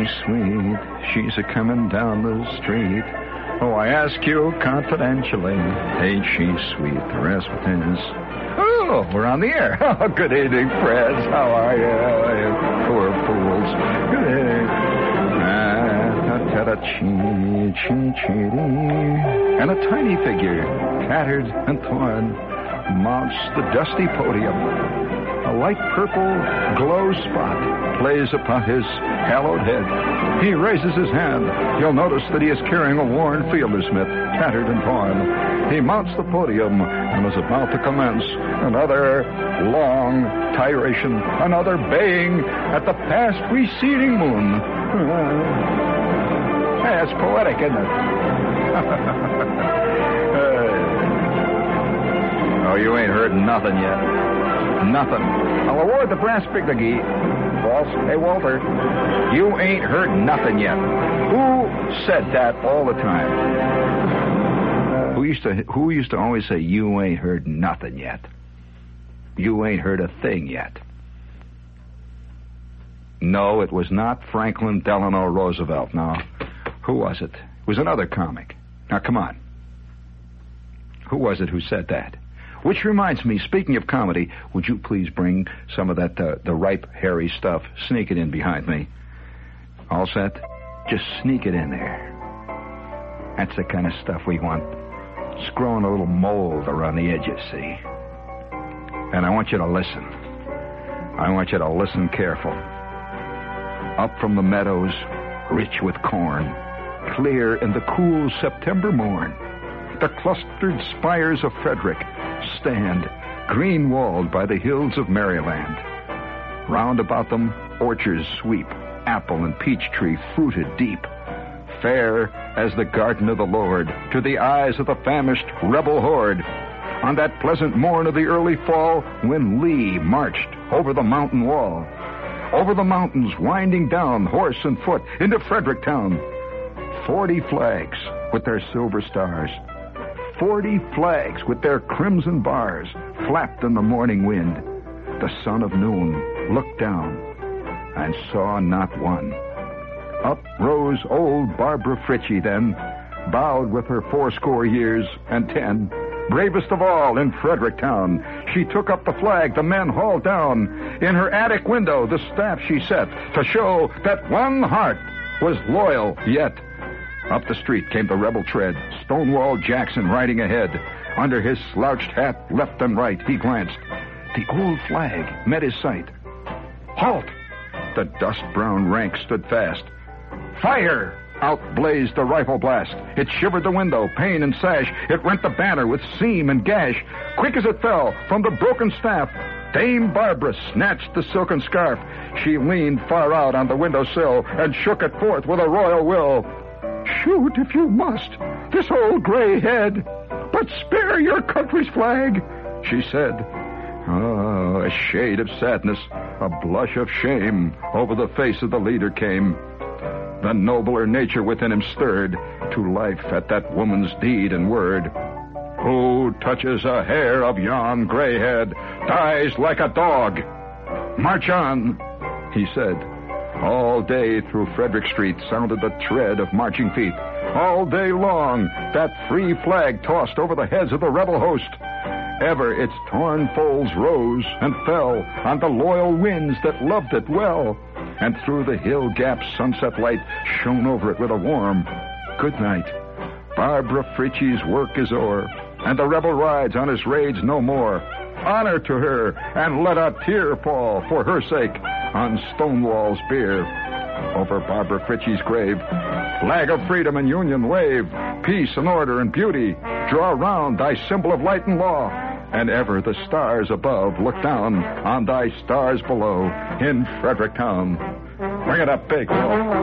sweet, she's a-coming down the street. Oh, I ask you confidentially, ain't she sweet? The rest is... Oh, we're on the air. Oh, good evening, friends. How are you poor fools? Good evening. And a tiny figure, tattered and torn, mounts the dusty podium. A light purple glow spot plays upon his hallowed head. He raises his hand. You'll notice that he is carrying a worn fielder's mitt, tattered and torn. He mounts the podium and is about to commence another long tiration, another baying at the past receding moon. That's poetic, isn't it? Oh, you ain't heard nothing yet. Nothing. I'll award the brass figuree. Boss. Hey, Walter. You ain't heard nothing yet. Who said that all the time? Who used to always say, you ain't heard nothing yet? You ain't heard a thing yet. No, it was not Franklin Delano Roosevelt. No. Who was it? It was another comic. Now, come on. Who was it who said that? Which reminds me, speaking of comedy, would you please bring some of that, the ripe, hairy stuff, sneak it in behind me. All set? Just sneak it in there. That's the kind of stuff we want. It's growing a little mold around the edges, see? And I want you to listen. I want you to listen careful. Up from the meadows, rich with corn, clear in the cool September morn, the clustered spires of Frederick stand, green-walled by the hills of Maryland. Round about them, orchards sweep, apple and peach tree fruited deep, fair as the garden of the Lord to the eyes of the famished rebel horde. On that pleasant morn of the early fall, when Lee marched over the mountain wall, over the mountains winding down, horse and foot, into Fredericktown, 40 flags with their silver stars, 40 flags with their crimson bars flapped in the morning wind. The son of noon looked down and saw not one. Up rose old Barbara Fritchie then, bowed with her 80 years and 10. Bravest of all in Fredericktown, she took up the flag the men hauled down. In her attic window the staff she set to show that one heart was loyal yet. Up the street came the rebel tread, Stonewall Jackson riding ahead. Under his slouched hat, left and right, he glanced. The old flag met his sight. Halt! The dust-brown ranks stood fast. Fire! Out blazed the rifle blast. It shivered the window, pane and sash. It rent the banner with seam and gash. Quick as it fell from the broken staff, Dame Barbara snatched the silken scarf. She leaned far out on the windowsill and shook it forth with a royal will. Shoot if you must, this old gray head, but spare your country's flag, she said. Oh, a shade of sadness, a blush of shame over the face of the leader came. The nobler nature within him stirred to life at that woman's deed and word. Who touches a hair of yon gray head dies like a dog. March on, he said. All day through Frederick Street sounded the tread of marching feet. All day long, that free flag tossed over the heads of the rebel host. Ever its torn folds rose and fell on the loyal winds that loved it well. And through the hill gap's sunset light shone over it with a warm good night. Barbara Fritchie's work is o'er, and the rebel rides on his raids no more. Honor to her, and let a tear fall for her sake on Stonewall's bier. Over Barbara Fritchie's grave, flag of freedom and union wave, peace and order and beauty, draw round thy symbol of light and law, and ever the stars above look down on thy stars below in Fredericktown. Bring it up big, Will.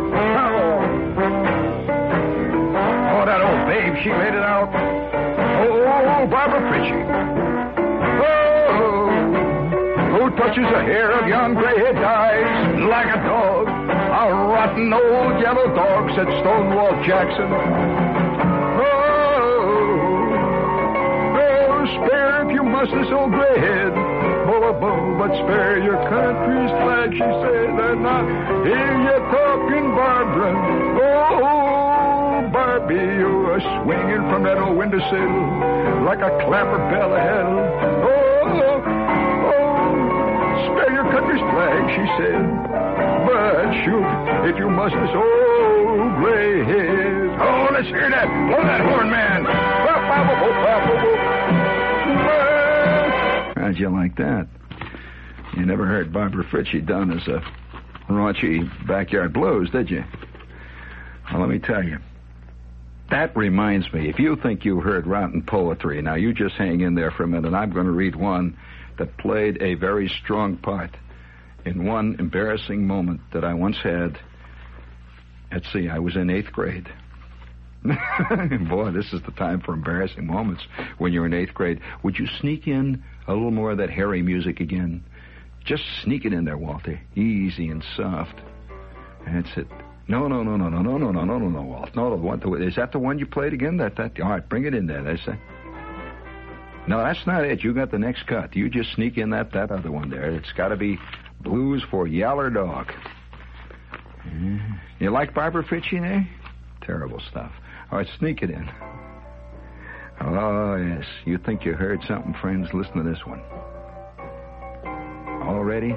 Oh, that old babe, she laid it out. Oh, Barbara Fritchie. Who touches a hair of yon gray-head dies like a dog. A rotten old yellow dog, said Stonewall Jackson. Oh, spare if you must this old gray-head. but spare your country's flag, she said, and I hear you talking, Barbara. Oh, Barbie, you are swinging from that old windowsill like a clapper bell of hell. Spare your country's flag, she said, but shoot if you must this old gray head. Oh, let's hear that. Blow that horn, man. How'd you like that? You never heard Barbara Fritchie done as a raunchy backyard blues, did you? Well, let me tell you. That reminds me, if you think you heard rotten poetry, now you just hang in there for a minute. I'm going to read one that played a very strong part in one embarrassing moment that I once had. Let's see, I was in 8th grade. Boy, this is the time for embarrassing moments when you're in 8th grade. Would you sneak in a little more of that Harry music again? Just sneak it in there, Walter. Easy and soft. That's it. No, Walt. No, is that the one you played again? That. All right, bring it in there. That's it. No, that's not it. You got the next cut. You just sneak in that other one there. It's got to be Blues for Yaller Dog. You like Barbara Fritchie, eh? Terrible stuff. All right, sneak it in. Oh, yes. You think you heard something, friends? Listen to this one. All ready?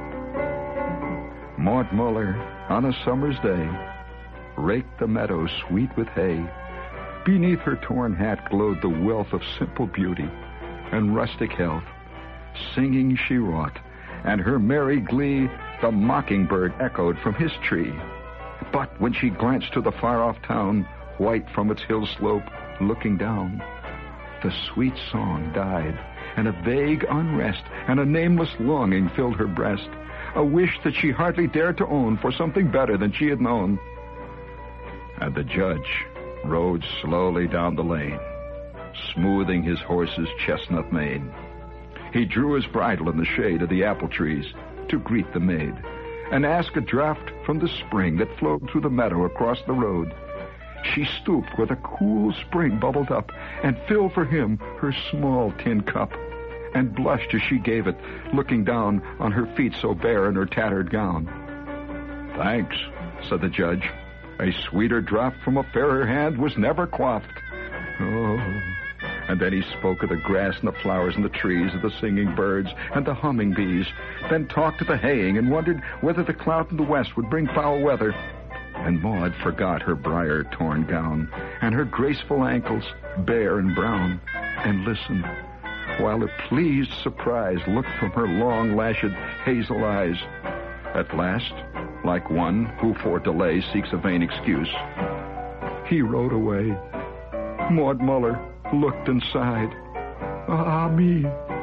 Maud Muller, on a summer's day, raked the meadow sweet with hay. Beneath her torn hat glowed the wealth of simple beauty and rustic health. Singing she wrought, and her merry glee the mockingbird echoed from his tree. But when she glanced to the far-off town, white from its hill slope, looking down, the sweet song died, and a vague unrest and a nameless longing filled her breast, a wish that she hardly dared to own for something better than she had known. And the judge rode slowly down the lane, smoothing his horse's chestnut mane. He drew his bridle in the shade of the apple trees to greet the maid, and ask a draught from the spring that flowed through the meadow across the road. She stooped where the cool spring bubbled up and filled for him her small tin cup, and blushed as she gave it, looking down on her feet so bare in her tattered gown. "Thanks," said the judge. "A sweeter draught from a fairer hand was never quaffed." Oh. And then he spoke of the grass and the flowers and the trees, of the singing birds and the humming bees, then talked of the haying and wondered whether the cloud in the west would bring foul weather. And Maud forgot her briar-torn gown and her graceful ankles, bare and brown, and listened, while a pleased surprise looked from her long-lashed hazel eyes. At last, like one who for delay seeks a vain excuse, he rode away. Maud Muller looked and sighed. Ah me,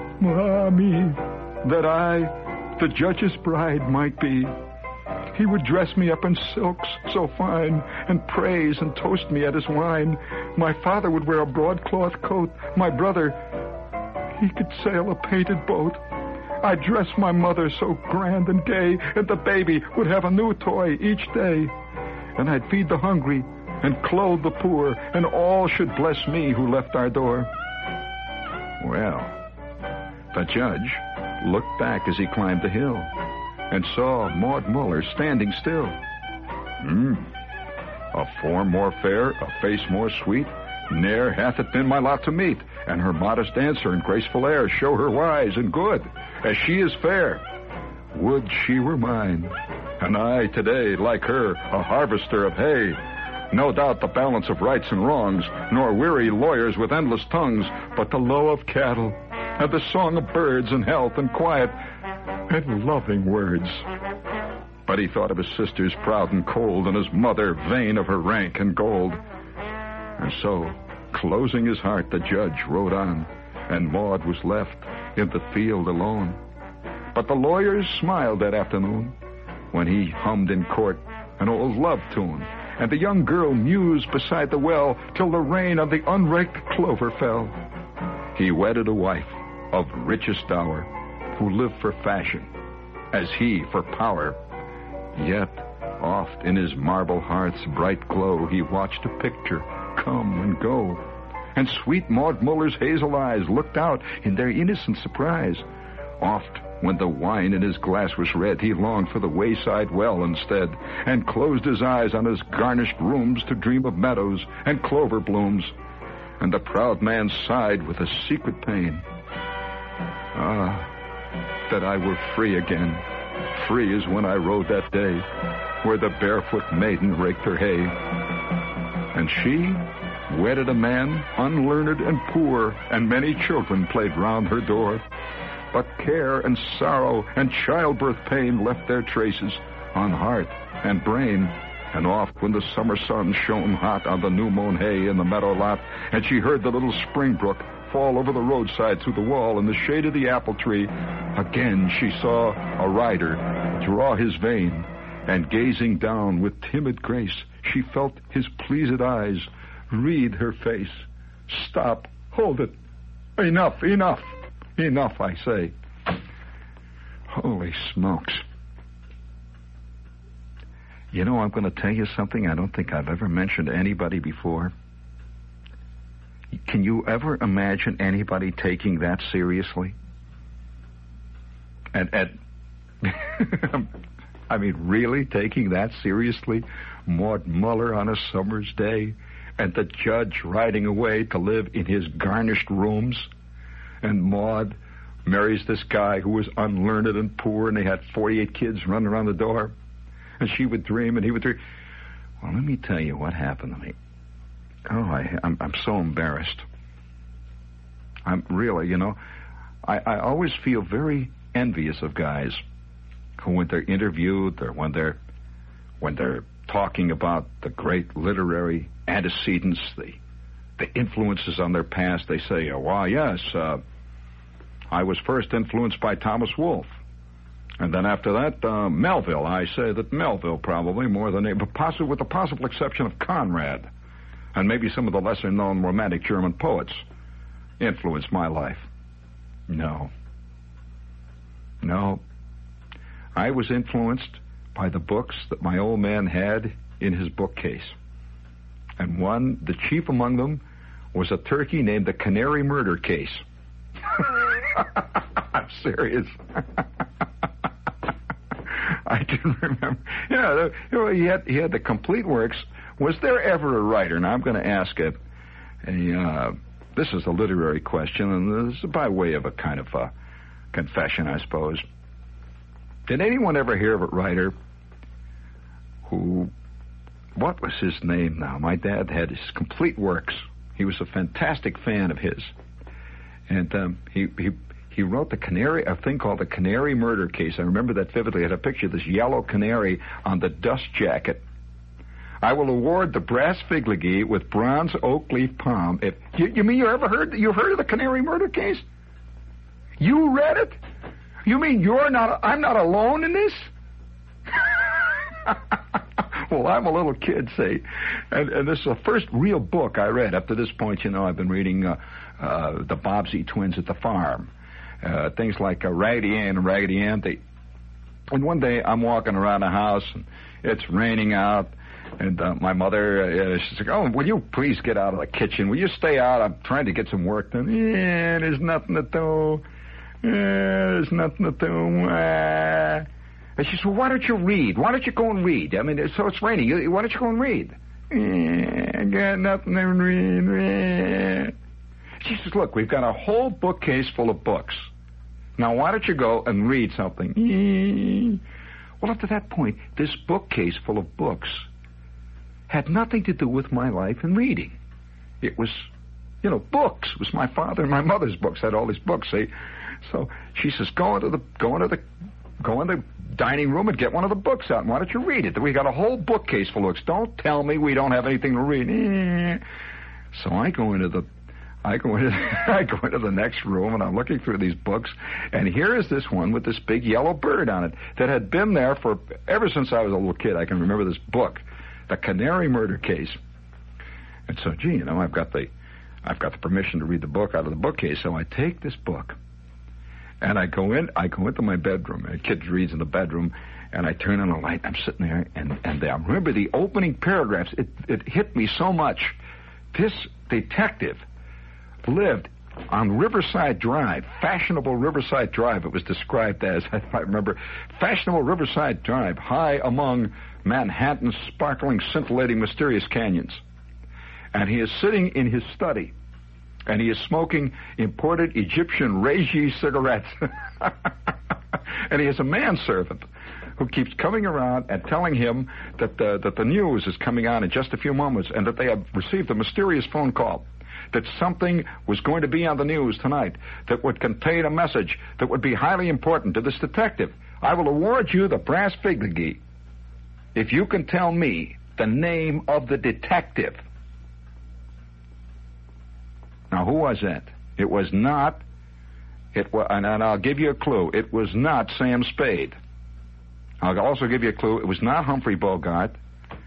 that I, the judge's bride, might be. He would dress me up in silks so fine, and praise and toast me at his wine. My father would wear a broadcloth coat. My brother, he could sail a painted boat. I'd dress my mother so grand and gay, and the baby would have a new toy each day. And I'd feed the hungry and clothe the poor, and all should bless me who left our door. Well, the judge looked back as he climbed the hill and saw Maud Muller standing still. A form more fair, a face more sweet, ne'er hath it been my lot to meet, and her modest answer and graceful air show her wise and good, as she is fair. Would she were mine, and I today, like her, a harvester of hay. No doubt the balance of rights and wrongs, nor weary lawyers with endless tongues, but the low of cattle, and the song of birds, and health and quiet, and loving words. But he thought of his sisters proud and cold, and his mother vain of her rank and gold. And so, closing his heart, the judge rode on, and Maud was left in the field alone. But the lawyers smiled that afternoon when he hummed in court an old love tune, and the young girl mused beside the well till the rain on the unraked clover fell. He wedded a wife of richest dower, who lived for fashion, as he for power. Yet, oft in his marble heart's bright glow, he watched a picture come and go, and sweet Maud Muller's hazel eyes looked out in their innocent surprise. Oft, when the wine in his glass was red, he longed for the wayside well instead, and closed his eyes on his garnished rooms to dream of meadows and clover blooms. And the proud man sighed with a secret pain. Ah, that I were free again, free as when I rode that day, where the barefoot maiden raked her hay. And she wedded a man unlearned and poor, and many children played round her door. But care and sorrow and childbirth pain left their traces on heart and brain. And oft when the summer sun shone hot on the new-mown hay in the meadow lot, and she heard the little spring brook fall over the roadside through the wall in the shade of the apple tree, again she saw a rider draw his vein, and gazing down with timid grace, she felt his pleased eyes read her face. Stop, hold it. Enough, enough, enough, I say. Holy smokes. You know, I'm going to tell you something I don't think I've ever mentioned to anybody before. Can you ever imagine anybody taking that seriously? And I mean, really taking that seriously? Maud Muller on a summer's day, and the judge riding away to live in his garnished rooms, and Maud marries this guy who was unlearned and poor, and they had 48 kids running around the door. And she would dream, and he would dream. Well, let me tell you what happened to me. Oh, I'm so embarrassed. I'm really, you know, I always feel very envious of guys who, when they're interviewed or when they're talking about the great literary antecedents, the influences on their past, they say, oh, well, yes, I was first influenced by Thomas Wolfe. And then after that, Melville. I say that Melville probably more than but possibly with the possible exception of Conrad and maybe some of the lesser-known romantic German poets influenced my life. No. I was influenced by the books that my old man had in his bookcase. And the chief among them, was a turkey named the Canary Murder Case. I'm serious. I can remember. Yeah, he had the complete works. Was there ever a writer? Now I'm going to ask this is a literary question, and this is by way of a kind of a confession, I suppose. Did anyone ever hear of a writer who? What was his name now? My dad had his complete works. He was a fantastic fan of his, and he wrote a thing called the Canary Murder Case. I remember that vividly. I had a picture of this yellow canary on the dust jacket. I will award the brass figligee with bronze oak leaf palm. If you mean you've heard of the Canary Murder Case? You read it? You mean I'm not alone in this? Well, I'm a little kid, see, and this is the first real book I read. Up to this point, I've been reading the Bobbsey twins at the farm. Things like Raggedy Ann and Raggedy Andy. And one day I'm walking around the house, and it's raining out, and my mother, she's like, oh, will you please get out of the kitchen? Will you stay out? I'm trying to get some work done. Yeah, there's nothing to do. There's nothing to do. And she said, well, why don't you read? Why don't you go and read? I mean, so it's raining. Why don't you go and read? I got nothing to read. She says, look, we've got a whole bookcase full of books. Now, why don't you go and read something? Well, up to that point, this bookcase full of books had nothing to do with my life and reading. It was, books. It was my father and my mother's books. I had all these books, see? So she says, go in the dining room and get one of the books out. And why don't you read it? We got a whole bookcase full of books. Don't tell me we don't have anything to read. So I go into the next room, and I'm looking through these books, and here is this one with this big yellow bird on it that had been there ever since I was a little kid. I can remember this book, The Canary Murder Case. And so, I've got the permission to read the book out of the bookcase, so I take this book, and I go into my bedroom. A kid reads in the bedroom, and I turn on the light. I'm sitting there, and I remember the opening paragraphs. It hit me so much. This detective lived on Riverside Drive, fashionable Riverside Drive, it was described as, I remember, fashionable Riverside Drive, high among Manhattan's sparkling, scintillating, mysterious canyons. And he is sitting in his study, and he is smoking imported Egyptian Régie cigarettes. And he has a manservant who keeps coming around and telling him that the news is coming on in just a few moments, and that they have received a mysterious phone call, that something was going to be on the news tonight that would contain a message that would be highly important to this detective. I will award you the brass figurine if you can tell me the name of the detective. Now, who was it? It was not, and I'll give you a clue, it was not Sam Spade. I'll also give you a clue, it was not Humphrey Bogart.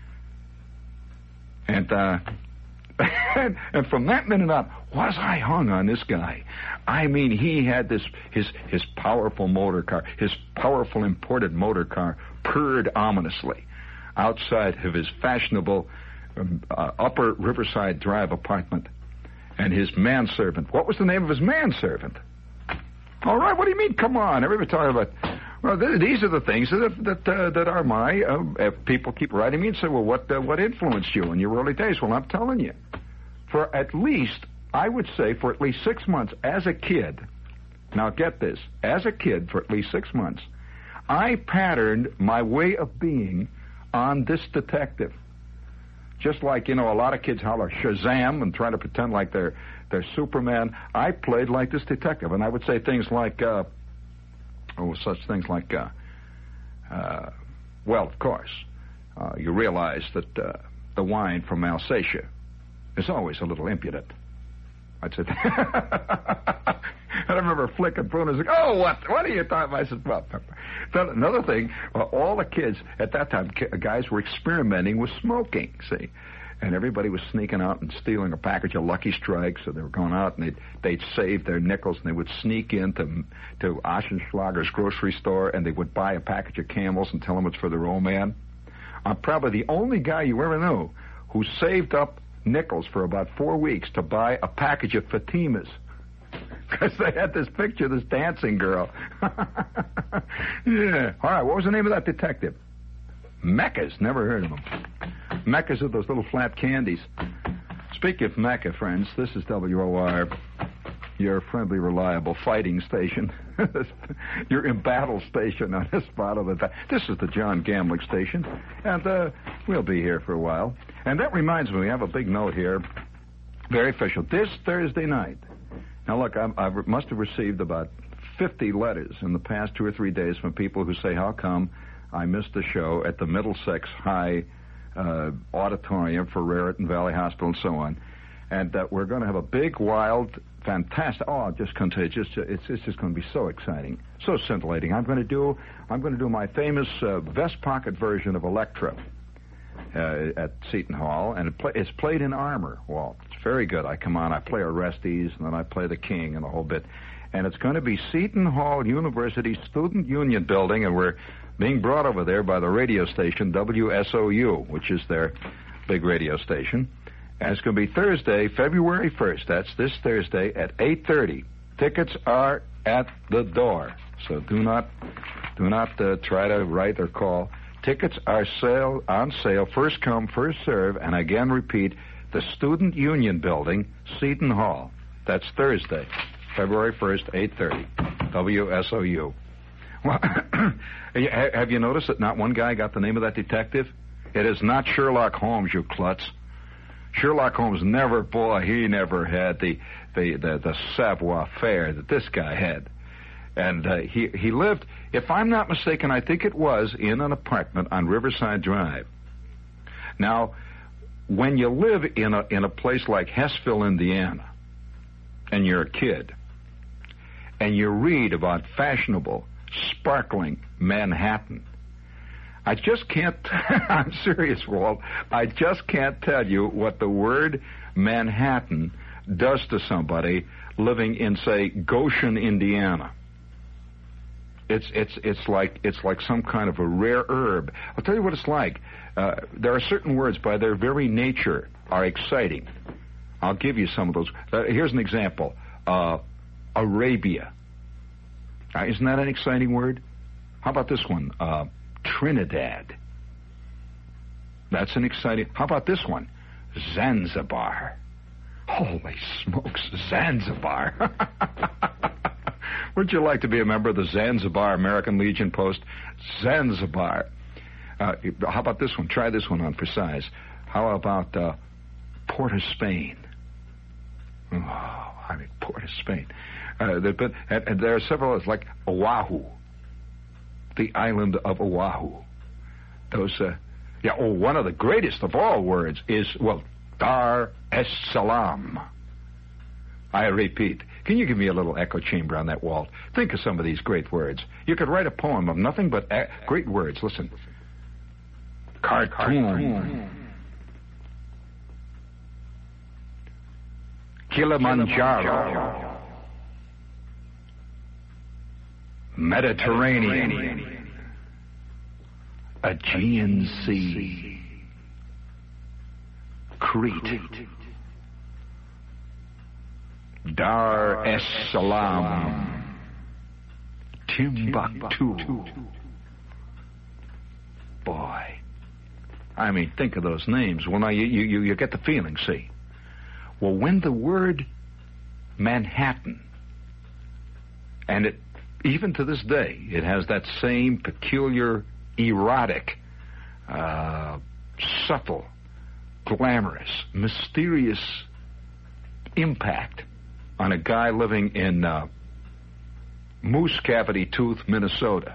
And and from that minute on, was I hung on this guy. I mean, he had his powerful motor car, his powerful imported motor car, purred ominously outside of his fashionable Upper Riverside Drive apartment. And his manservant. What was the name of his manservant? All right, what do you mean? Come on, everybody talking about. Well, these are the things that are my. People keep writing me and say, well, what influenced you in your early days? Well, I'm telling you, for at least, I would say, for at least 6 months as a kid. Now get this, as a kid, for at least 6 months, I patterned my way of being on this detective. Just like, a lot of kids holler Shazam and try to pretend like they're Superman. I played like this detective, and I would say things like, such things like, well, of course, you realize that the wine from Alsatia is always a little impudent. I'd say that. I remember flicking through and I was like, oh, what are you talking about? I said, well, another thing, all the kids at that time, guys were experimenting with smoking, see. And everybody was sneaking out and stealing a package of Lucky Strikes. So they were going out and they'd save their nickels and they would sneak into Oschenschlager's grocery store and they would buy a package of Camels and tell them it's for their old man. I'm probably the only guy you ever knew who saved up nickels for about 4 weeks to buy a package of Fatimas. Because they had this picture of this dancing girl. Yeah. All right, what was the name of that detective? Meccas. Never heard of them. Meccas are those little flat candies. Speaking of Mecca, friends, this is WOR, your friendly, reliable fighting station. Your embattled station on this spot of the time. This is the John Gamlick station, and we'll be here for a while. And that reminds me, we have a big note here, very official, this Thursday night. Now, look, I must have received about 50 letters in the past 2 or 3 days from people who say, how come I missed the show at the Middlesex High Auditorium for Raritan Valley Hospital and so on. And we're going to have a big, wild, fantastic, just contagious, it's just going to be so exciting, so scintillating. I'm going to do my famous vest pocket version of Electra at Seton Hall, and it's played in armor, Walt. It's very good. I come on, I play Orestes, and then I play the King and a whole bit. And it's going to be Seton Hall University Student Union Building, and we're being brought over there by the radio station WSOU, which is their big radio station. And it's going to be Thursday, February 1st. That's this Thursday at 8:30. Tickets are at the door, so do not try to write or call. Tickets are on sale, first come, first serve, and again repeat, the Student Union Building, Seton Hall. That's Thursday, February 1st, 8:30, WSOU. Well, have you noticed that not one guy got the name of that detective? It is not Sherlock Holmes, you klutz. Sherlock Holmes he never had the savoir-faire that this guy had. And he lived, if I'm not mistaken, I think it was in an apartment on Riverside Drive. Now, when you live in a place like Hessville, Indiana, and you're a kid, and you read about fashionable, sparkling Manhattan, I just can't, I'm serious, Walt, I just can't tell you what the word Manhattan does to somebody living in, say, Goshen, Indiana. It's like some kind of a rare herb. I'll tell you what it's like. There are certain words by their very nature are exciting. I'll give you some of those. Here's an example. Arabia. Isn't that an exciting word? How about this one? Trinidad. That's an exciting... How about this one? Zanzibar. Holy smokes, Zanzibar. Would you like to be a member of the Zanzibar American Legion Post? Zanzibar. How about this one? Try this one on for size. How about Port of Spain? Port of Spain. And there are several, like Oahu, the island of Oahu. Those, one of the greatest of all words is, Dar es Salaam. I repeat. Can you give me a little echo chamber on that wall? Think of some of these great words. You could write a poem of nothing but great words. Listen. Khartoum. Kilimanjaro. Mediterranean. Aegean Sea. Crete. Dar es Salaam. Timbuktu. Boy. Think of those names. Well, now you get the feeling, see. Well, when the word Manhattan, and it, even to this day, it has that same peculiar, erotic, subtle, glamorous, mysterious impact on a guy living in Moose Cavity Tooth, Minnesota.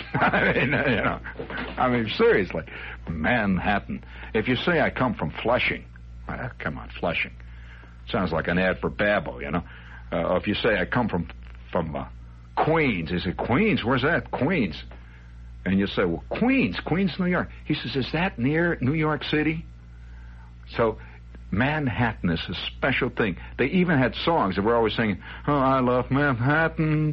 Seriously, Manhattan. If you say I come from Flushing, come on, Flushing. Sounds like an ad for Babbo, Or if you say I come from Queens, he said, Queens? Where's that? Queens. And you say, well, Queens, New York. He says, is that near New York City? So Manhattan is a special thing. They even had songs that were always singing, oh, I love Manhattan,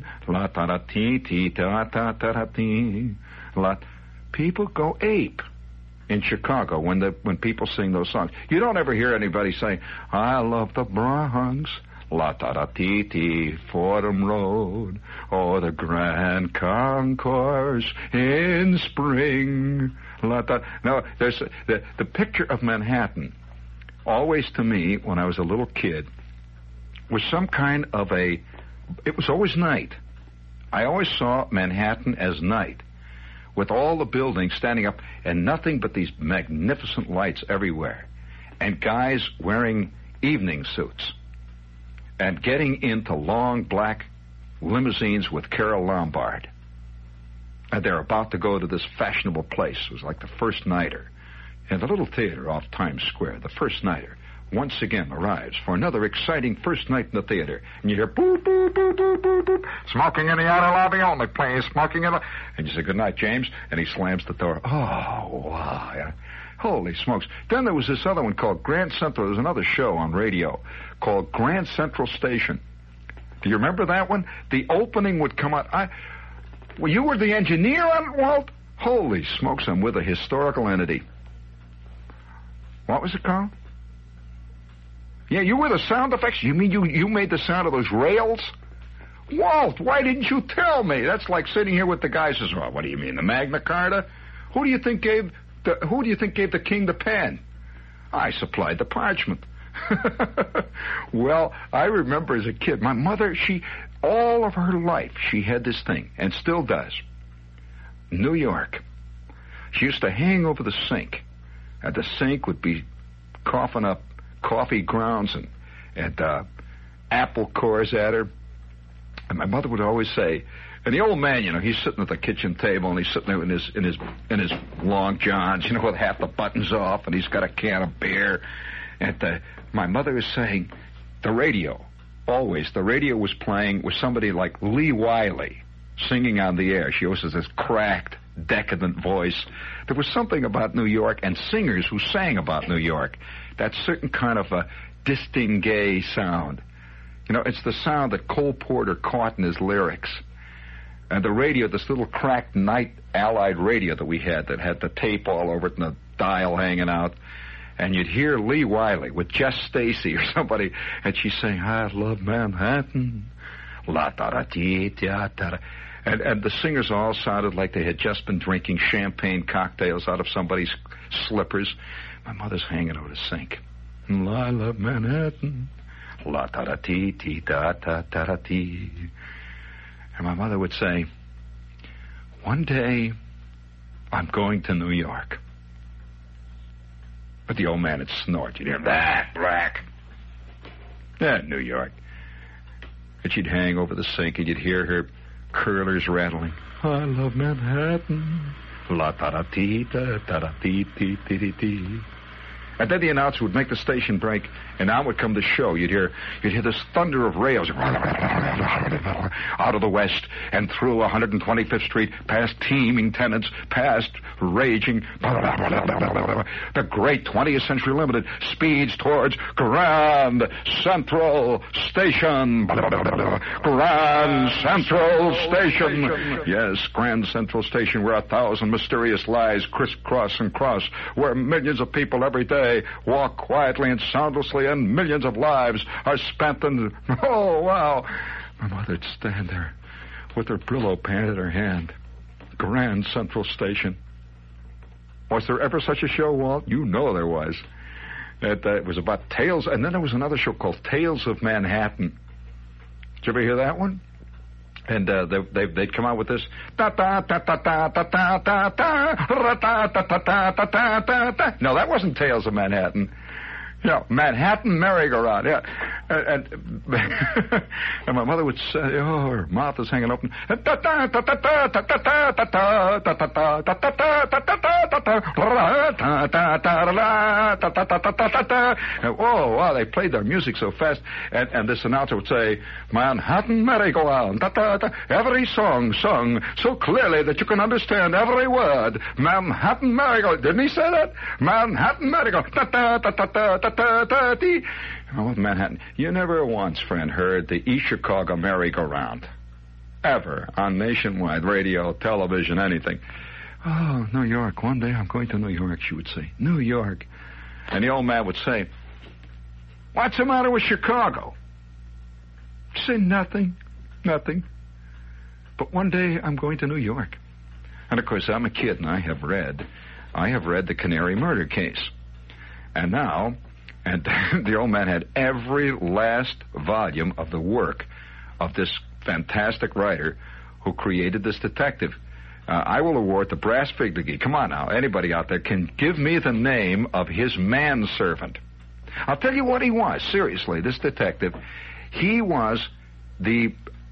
la-ta-da-tee-tee-ta-ta-ta-ta-tee. People go ape in Chicago when people sing those songs. You don't ever hear anybody say, I love the Bronx, la-ta-da-tee-tee, Fordham Road, or the Grand Concourse in spring. No, there's the picture of Manhattan, always to me, when I was a little kid, was some kind of it was always night. I always saw Manhattan as night, with all the buildings standing up and nothing but these magnificent lights everywhere, and guys wearing evening suits and getting into long black limousines with Carole Lombard. And they're about to go to this fashionable place. It was like the First Nighter. And the little theater off Times Square, the First Nighter, once again arrives for another exciting first night in the theater. And you hear, boop, boop, boop, boop, boop, boop. Smoking in the outer lobby only, please. Smoking in the... And you say, good night, James. And he slams the door. Oh, wow. Yeah. Holy smokes. Then there was this other one called Grand Central. There was another show on radio called Grand Central Station. Do you remember that one? The opening would come out. Well, you were the engineer on it, Walt? Holy smokes, I'm with a historical entity. What was it called? Yeah, you were the sound effects? You mean you made the sound of those rails? Walt, why didn't you tell me? That's like sitting here with the guys who says, well, what do you mean, the Magna Carta? Who do you think gave the king the pen? I supplied the parchment. Well, I remember as a kid, my mother, all of her life, she had this thing, and still does. New York. She used to hang over the sink, and the sink would be coughing up coffee grounds and apple cores at her. And my mother would always say, and the old man, he's sitting at the kitchen table, and he's sitting there in his long johns, with half the buttons off, and he's got a can of beer. And my mother is saying, the radio was playing with somebody like Lee Wiley singing on the air. She always has this cracked, decadent voice. There was something about New York and singers who sang about New York, that certain kind of a distingué sound. It's the sound that Cole Porter caught in his lyrics. And the radio, this little cracked night Allied radio that we had that had the tape all over it and the dial hanging out. and you'd hear Lee Wiley with Jess Stacy or somebody, and she'd sing, I love Manhattan, la-da-da-dee-da-da-da. And the singers all sounded like they had just been drinking champagne cocktails out of somebody's slippers. My mother's hanging over the sink. I love Manhattan, la-da-da-dee-dee-da-da-da-da-dee. And my mother would say, one day I'm going to New York. But the old man would snort. You'd hear, black. Yeah, New York. And she'd hang over the sink, and you'd hear her curlers rattling. I love Manhattan. La-da-da-dee-da-da-da-dee-dee-dee-dee. And then the announcer would make the station break, and out would come the show. You'd hear this thunder of rails out of the west and through 125th Street, past teeming tenants, past raging. The great 20th Century Limited speeds towards Grand Central Station. Grand Central Station. Yes, Grand Central Station, where 1,000 mysterious lives crisscross and cross, where millions of people every day walk quietly and soundlessly, and millions of lives are spent in... Oh, wow. My mother'd stand there with her Brillo pan in her hand. Grand Central Station. Was there ever such a show, Walt? You know there was. It was about Tales, and then there was another show called Tales of Manhattan. Did you ever hear that one? And they'd come out with this. No, that wasn't Tales of Manhattan. Yeah, Manhattan Merry-Go-Round. Yeah, and my mother would say, "Oh, her mouth is hanging open." Oh, wow! They played their music so fast, and this announcer would say, "Manhattan Merry-Go-Round." Every song sung so clearly that you can understand every word. Manhattan Merry-Go-Round. Didn't he say that? Manhattan Merry-Go-Round. Oh, Manhattan. You never once, friend, heard the East Chicago merry-go-round. Ever. On nationwide radio, television, anything. Oh, New York. One day I'm going to New York, she would say. New York. And the old man would say, what's the matter with Chicago? She'd say, nothing. But one day I'm going to New York. And, of course, I'm a kid, and I have read the Canary murder case. And now... And the old man had every last volume of the work of this fantastic writer who created this detective. I will award the Brass Figurine. Come on now, anybody out there can give me the name of his manservant. I'll tell you what he was. Seriously, this detective, he was the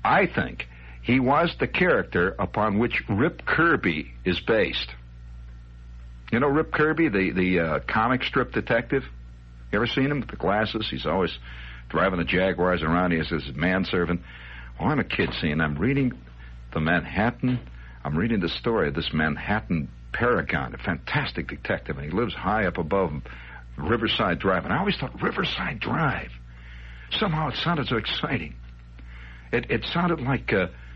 character upon which Rip Kirby is based. You know Rip Kirby, the comic strip detective? You ever seen him with the glasses? He's always driving the Jaguars around. He has his manservant. Well, I'm a kid seeing. I'm reading I'm reading the story of this Manhattan paragon, a fantastic detective, and he lives high up above Riverside Drive. And I always thought Riverside Drive, somehow it sounded so exciting. It sounded like...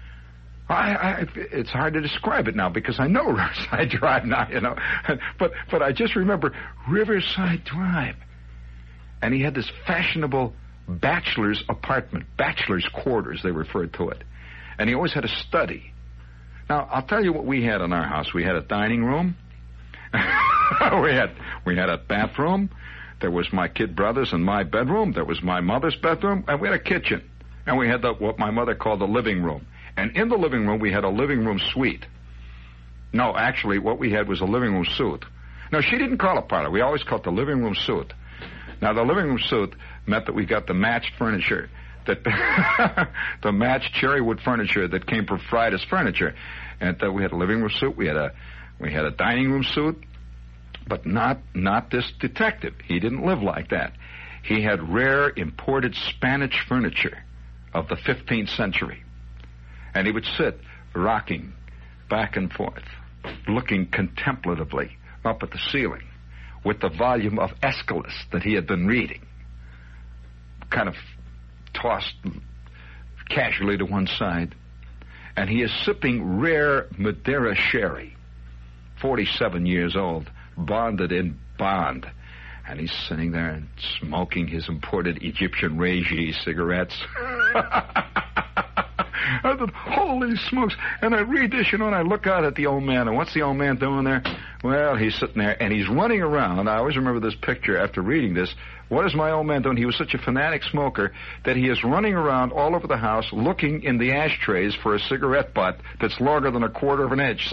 it's hard to describe it now because I know Riverside Drive now, you know. But I just remember Riverside Drive. And he had this fashionable bachelor's apartment, bachelor's quarters, they referred to it. And he always had a study. Now, I'll tell you what we had in our house. We had a dining room. we had a bathroom. There was my kid brother's and my bedroom. There was my mother's bedroom. And we had a kitchen. And we had what my mother called the living room. And in the living room, we had a living room suite. No, actually, what we had was a living room suite. No, she didn't call it parlor. We always called it the living room suite. Now, the living room suite meant that we got the matched furniture, the matched cherrywood furniture that came from Friday's Furniture. And we had a living room suite. We had a dining room suite, but not this detective. He didn't live like that. He had rare imported Spanish furniture of the 15th century. And he would sit rocking back and forth, looking contemplatively up at the ceiling with the volume of Aeschylus that he had been reading, kind of tossed casually to one side. And he is sipping rare Madeira sherry, 47 years old, bonded in bond. And he's sitting there and smoking his imported Egyptian Régie cigarettes. I thought, holy smokes. And I read this, and I look out at the old man. And what's the old man doing there? Well, he's sitting there, and he's running around. I always remember this picture after reading this. What is my old man doing? He was such a fanatic smoker that he is running around all over the house looking in the ashtrays for a cigarette butt that's longer than a quarter of an inch.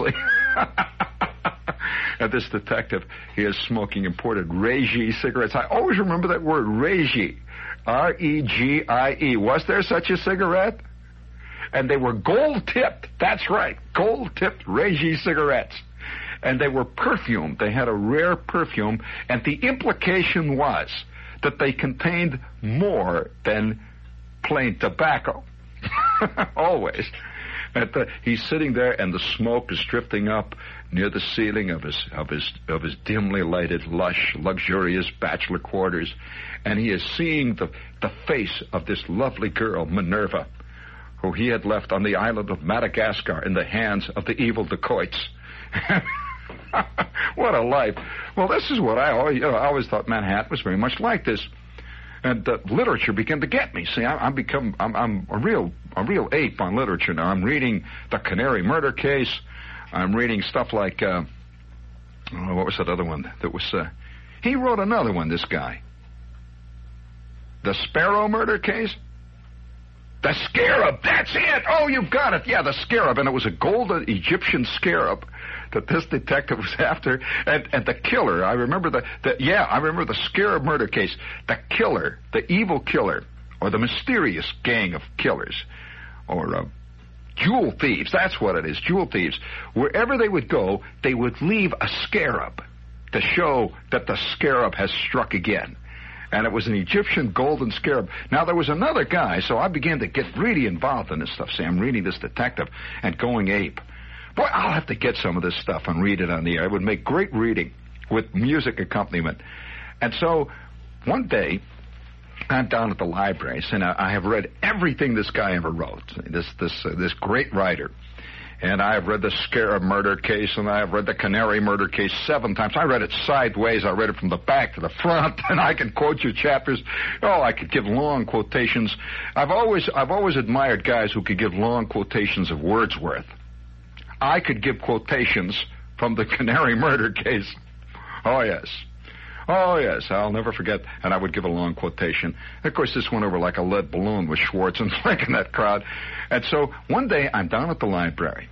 And this detective, he is smoking imported Régie cigarettes. I always remember that word, Régie. R-E-G-I-E. Was there such a cigarette? And they were gold-tipped. That's right, gold-tipped Régie cigarettes. And they were perfumed. They had a rare perfume. And the implication was that they contained more than plain tobacco. Always. He's sitting there, and the smoke is drifting up near the ceiling of his dimly lighted, lush, luxurious bachelor quarters, and he is seeing the face of this lovely girl, Minerva, who he had left on the island of Madagascar in the hands of the evil dacoits. What a life! Well, this is what I always thought Manhattan was very much like this. And literature began to get me. See, I'm a real ape on literature now. I'm reading the Canary Murder Case. I'm reading stuff like what was that other one? That was he wrote another one. This guy, the Sparrow Murder Case. The Scarab. That's it. Oh, you've got it. Yeah, the Scarab, and it was a golden Egyptian scarab that this detective was after, and the killer. I remember I remember the Scarab Murder Case. The killer, the evil killer, or the mysterious gang of killers, or jewel thieves. That's what it is. Jewel thieves. Wherever they would go, they would leave a scarab to show that the scarab has struck again. And it was an Egyptian golden scarab. Now, there was another guy, so I began to get really involved in this stuff. See, I'm reading this detective and going ape. Boy, I'll have to get some of this stuff and read it on the air. It would make great reading with music accompaniment. And so, one day, I'm down at the library, and I have read everything this guy ever wrote, this great writer. And I have read the Scarab Murder Case, and I have read the Canary Murder Case 7 times. I read it sideways. I read it from the back to the front, and I can quote you chapters. Oh, I could give long quotations. I've always admired guys who could give long quotations of Wordsworth. I could give quotations from the Canary Murder Case. Oh, yes. Oh, yes, I'll never forget. And I would give a long quotation. Of course, this went over like a lead balloon with Schwartz and Flick in that crowd. And so one day I'm down at the library.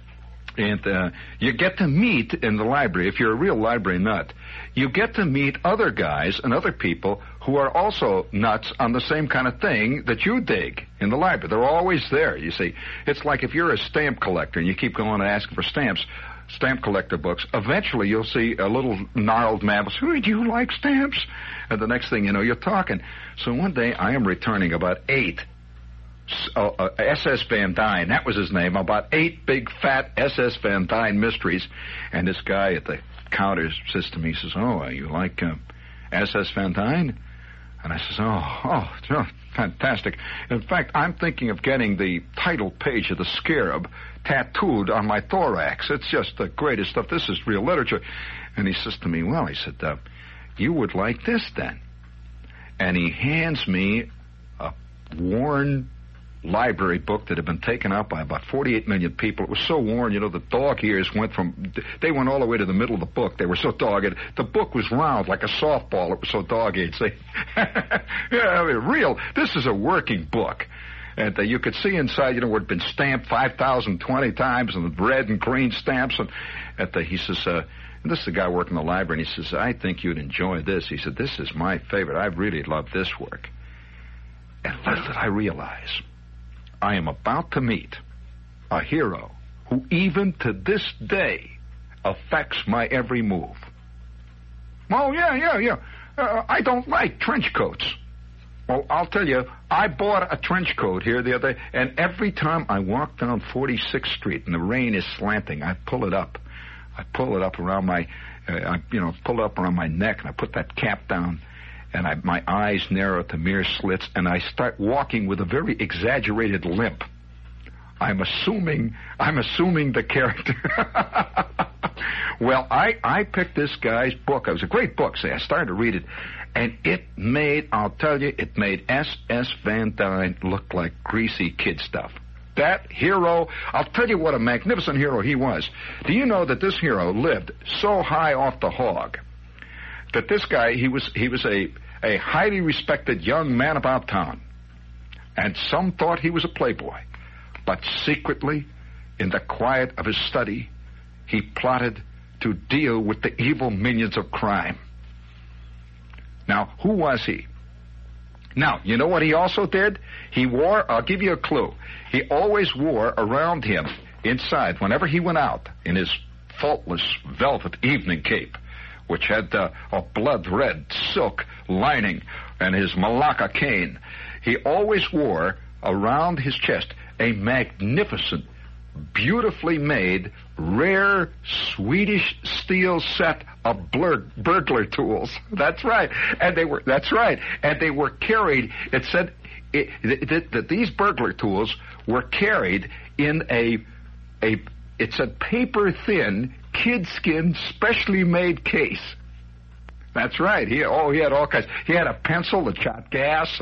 And you get to meet in the library, if you're a real library nut, you get to meet other guys and other people who are also nuts on the same kind of thing that you dig in the library. They're always there, you see. It's like if you're a stamp collector and you keep going and asking for stamps, stamp collector books, eventually you'll see a little gnarled man say, do you like stamps? And the next thing you know, you're talking. So one day I am returning about 8 SS Van Dyne, that was his name, about 8 big fat SS Van Dyne mysteries. And this guy at the counter says to me, he says, oh, you like SS Van Dyne? And I says, oh, fantastic. In fact, I'm thinking of getting the title page of the Scarab tattooed on my thorax. It's just the greatest stuff. This is real literature. And he says to me, well, he said, you would like this then. And he hands me a worn library book that had been taken out by about 48 million people. It was so worn, the dog ears went all the way to the middle of the book. They were so dogged. The book was round like a softball. It was so dog-eared. Yeah, real. This is a working book. And you could see inside, where it had been stamped 5,020 times, and red and green stamps. And he says, and this is the guy working in the library, and he says, I think you'd enjoy this. He said, this is my favorite. I really love this work. And little did I realize, I am about to meet a hero who even to this day affects my every move. Oh, yeah. I don't like trench coats. Well, I'll tell you, I bought a trench coat here the other day, and every time I walk down 46th Street and the rain is slanting, I pull it up. I pull it up around my, pull it up around my neck, and I put that cap down, and my eyes narrow to mere slits, and I start walking with a very exaggerated limp. I'm assuming the character. Well, I picked this guy's book. It was a great book. See, I started to read it, and I'll tell you, it made S.S. Van Dyne look like greasy kid stuff. That hero, I'll tell you what a magnificent hero he was. Do you know that this hero lived so high off the hog that this guy, he was a highly respected young man about town, and some thought he was a playboy, but secretly, in the quiet of his study, he plotted to deal with the evil minions of crime. Now, who was he? Now, you know what he also did? He wore, I'll give you a clue, he always wore around him, inside, whenever he went out, in his faultless velvet evening cape, which had a blood-red silk lining, and his Malacca cane, he always wore around his chest a magnificent, beautifully made, rare Swedish steel set of burglar tools. That's right. And they were carried, it said that these burglar tools were carried in it said paper-thin, kid-skin, specially made case. That's right. He had all kinds. He had a pencil that shot gas.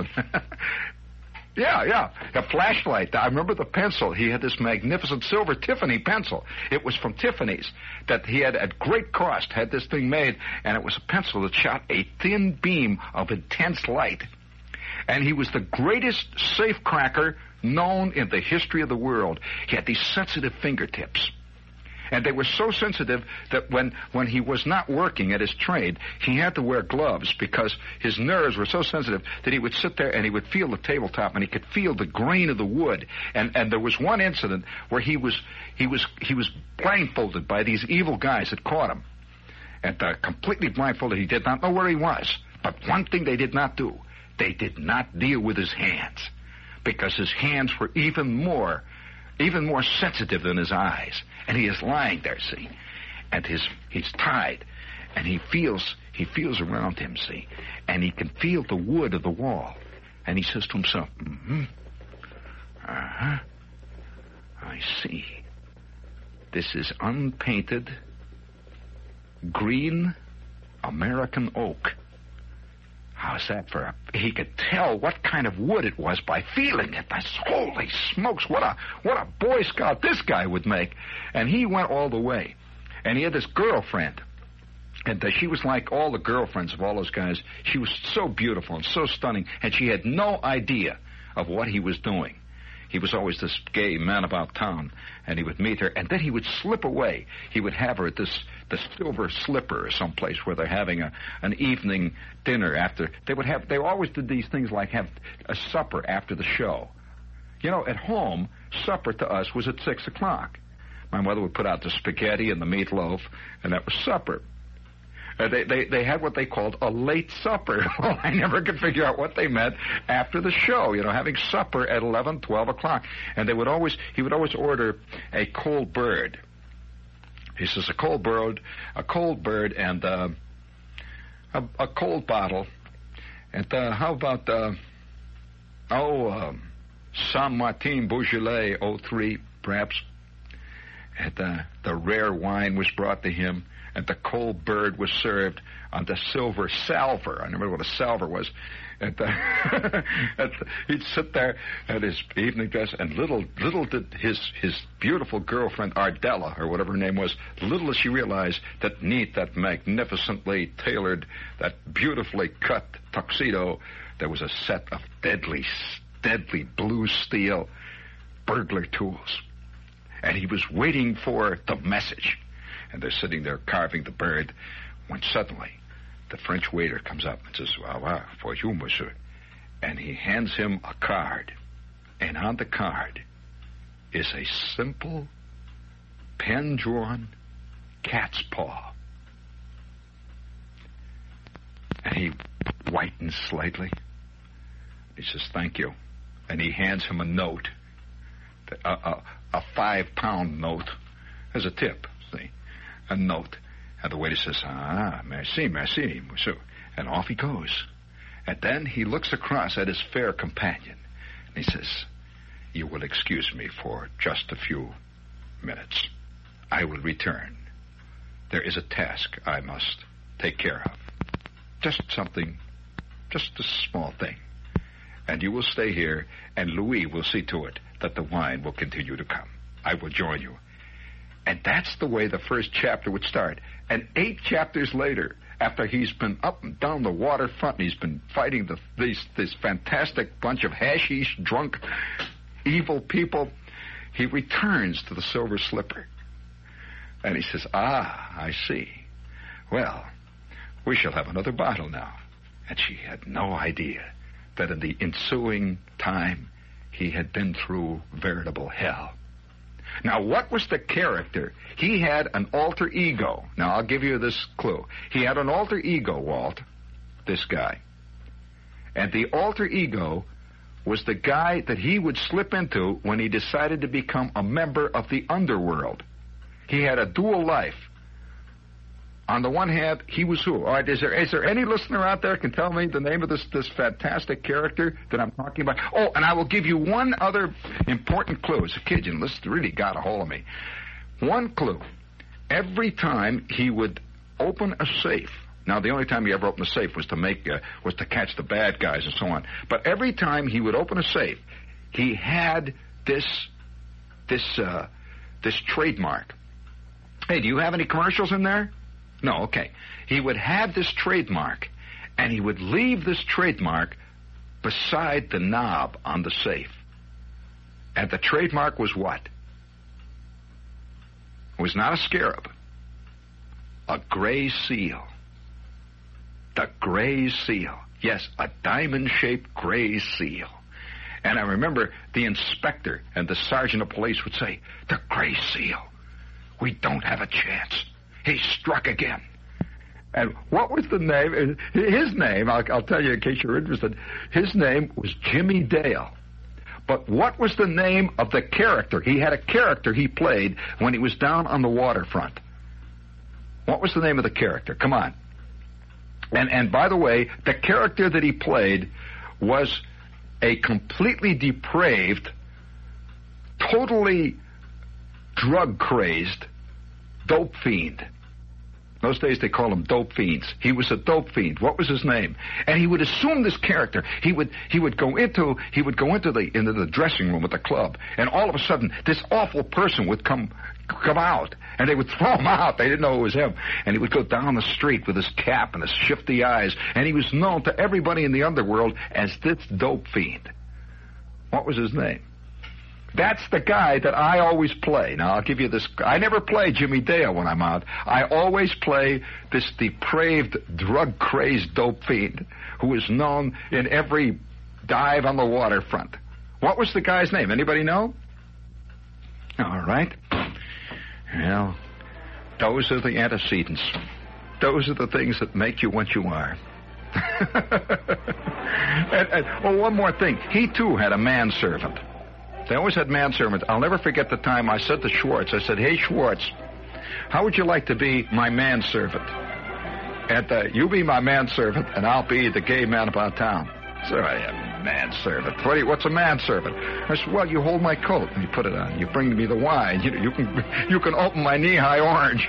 Yeah. A flashlight. I remember the pencil. He had this magnificent silver Tiffany pencil. It was from Tiffany's that he had at great cost had this thing made, and it was a pencil that shot a thin beam of intense light. And he was the greatest safecracker known in the history of the world. He had these sensitive fingertips. And they were so sensitive that when he was not working at his trade, he had to wear gloves because his nerves were so sensitive that he would sit there and he would feel the tabletop and he could feel the grain of the wood. And there was one incident where he was blindfolded by these evil guys that caught him. And completely blindfolded, he did not know where he was. But one thing they did not do, they did not deal with his hands, because his hands were even more sensitive than his eyes. And he is lying there, see, and he's tied, and he feels around him, see, and he can feel the wood of the wall, and he says to himself, I see. This is unpainted green American oak. How's that for he could tell what kind of wood it was by feeling it. That's, holy smokes, what a Boy Scout this guy would make. And he went all the way. And he had this girlfriend. And she was like all the girlfriends of all those guys. She was so beautiful and so stunning. And she had no idea of what he was doing. He was always this gay man about town, and he would meet her, and then he would slip away. He would have her at the Silver Slipper or someplace where they're having an evening dinner after. They always did these things like have a supper after the show. You know, at home, supper to us was at 6 o'clock. My mother would put out the spaghetti and the meatloaf, and that was supper. They had what they called a late supper. Well, I never could figure out what they meant after the show, you know, having supper at 11, 12 o'clock. And he would always order a cold bird. He says a cold bird, and a cold bottle. And how about, Saint Martin Beaujolais 03, perhaps. And the rare wine was brought to him. And the cold bird was served on the silver salver. I remember what a salver was. And he'd sit there at his evening dress, and little did his beautiful girlfriend, Ardella, or whatever her name was, little as she realized that neath that magnificently tailored, that beautifully cut tuxedo, there was a set of deadly blue steel burglar tools. And he was waiting for the message. And they're sitting there carving the bird, when suddenly the French waiter comes up and says, "Voilà, for you, monsieur." And he hands him a card. And on the card is a simple, pen-drawn cat's paw. And he whitens slightly. He says, "Thank you." And he hands him a note, a 5-pound note, as a tip, see? A note. And the waiter says, merci, monsieur. And off he goes. And then he looks across at his fair companion. And he says, "You will excuse me for just a few minutes. I will return there is a task I must take care of. Just something, just a small thing. And you will stay here, and Louis will see to it that the wine will continue to come. I will join you. And that's the way the first chapter would start. And 8 chapters later, after he's been up and down the waterfront, and he's been fighting this fantastic bunch of hashish, drunk, evil people, he returns to the Silver Slipper. And he says, I see. Well, we shall have another bottle now. And she had no idea that in the ensuing time he had been through veritable hell. Now, what was the character? He had an alter ego. Now, I'll give you this clue. He had an alter ego, Walt, this guy. And the alter ego was the guy that he would slip into when he decided to become a member of the underworld. He had a dual life. On the one hand, he was who? All right, is there any listener out there can tell me the name of this fantastic character that I'm talking about? Oh, and I will give you one other important clue. As a kid, and this really got a hold of me. One clue. Every time he would open a safe. Now, the only time he ever opened a safe was to catch the bad guys and so on. But every time he would open a safe, he had this trademark. Hey, do you have any commercials in there? No, okay. He would have this trademark, and he would leave this trademark beside the knob on the safe. And the trademark was what? It was not a scarab. A gray seal. The gray seal. Yes, a diamond-shaped gray seal. And I remember the inspector and the sergeant of police would say, the gray seal. We don't have a chance. He struck again. And what was the name? His name, I'll tell you in case you're interested, his name was Jimmy Dale. But what was the name of the character? He had a character he played when he was down on the waterfront. What was the name of the character? Come on. And by the way, the character that he played was a completely depraved, totally drug-crazed dope fiend. Those days they call them dope fiends. He was a dope fiend. What was his name? And he would assume this character. He would go into the dressing room at the club, and all of a sudden this awful person would come out, and they would throw him out. They didn't know it was him. And he would go down the street with his cap and his shifty eyes, and he was known to everybody in the underworld as this dope fiend. What was his name? That's the guy that I always play. Now, I'll give you this. I never play Jimmy Dale when I'm out. I always play this depraved, drug-crazed dope fiend who is known in every dive on the waterfront. What was the guy's name? Anybody know? All right. Well, those are the antecedents. Those are the things that make you what you are. and one more thing. He, too, had a manservant. They always had manservants. I'll never forget the time I said to Schwartz, I said, hey, Schwartz, how would you like to be my manservant? And you be my manservant, and I'll be the gay man about town. So I am manservant. What's a manservant? I said, well, you hold my coat, and you put it on. You bring me the wine. You can open my knee-high orange.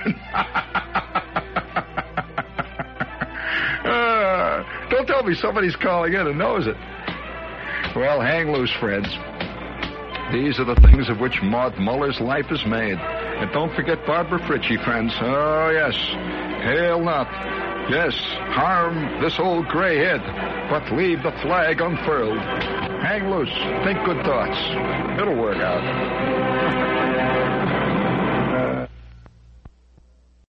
Don't tell me somebody's calling in and knows it. Well, hang loose, friends. These are the things of which Maud Muller's life is made. And don't forget Barbara Fritchie, friends. Oh, yes. Hail not. Yes, harm this old gray head, but leave the flag unfurled. Hang loose. Think good thoughts. It'll work out.